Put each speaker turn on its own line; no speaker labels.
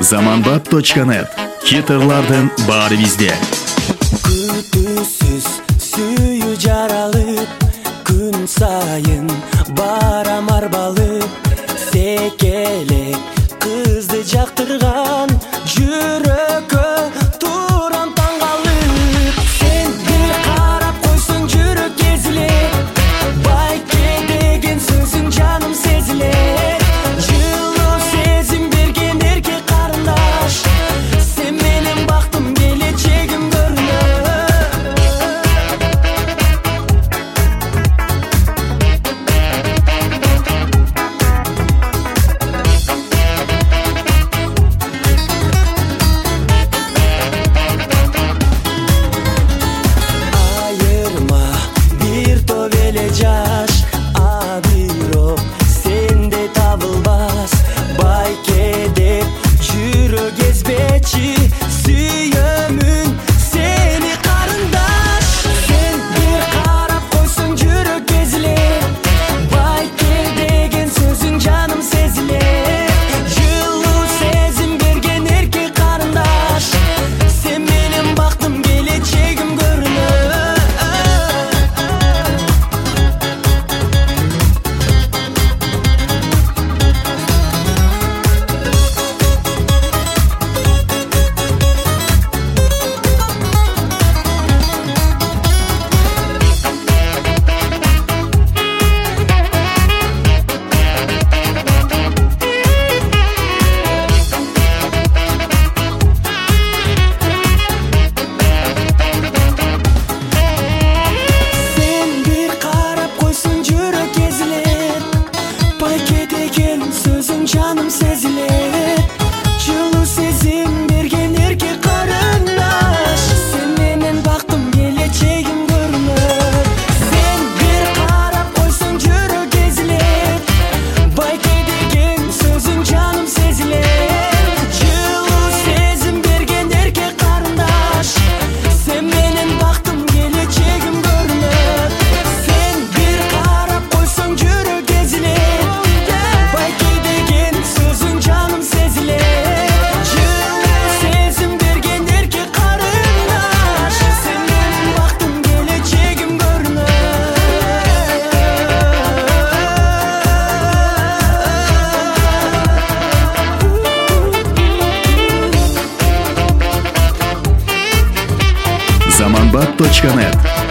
Zamanbap.net Хитрлардын баары бизде.
Күтүүсүз сүйүү жаралып, күн сайын барам арбалып, секелек кызды жактырган жүрөккө турам таң калып. Сен бир карап койсоң жүрөк езилет, байке деген сөзүң жаным сезилет. Жылуу сезим берген эркек карындаш, сен менен бактым келечегим жаш, а бирок сенде табылбас. Байке деп жүрөк езбечи, сүйөмүн сени карындаш. Сен бир карап койсоң жүрөк езилет, байке деген сөзүң жаным сезилет. Жылуу сезим берген эркек карындаш, сен менен бактым келечегим көрүнөт. Сөзүң жаным сезилет, жылуу сезим берген эркек карындаш, сен менен бактым келечегим көрүнөт. Сен бир карап койсоң жүрөк езилет, байке деген сөзүң жаным сезилет. Жылуу сезим берген эркек карындаш, сен менен бактым келечегим көрүнөт. Сен бир карап койсоң жүрөк езилет, сөзүң жаным сезилет. Жылуу сезим берген эркек карындаш, сен менен бактым келечегим көрүнөт.
Zamanbap.net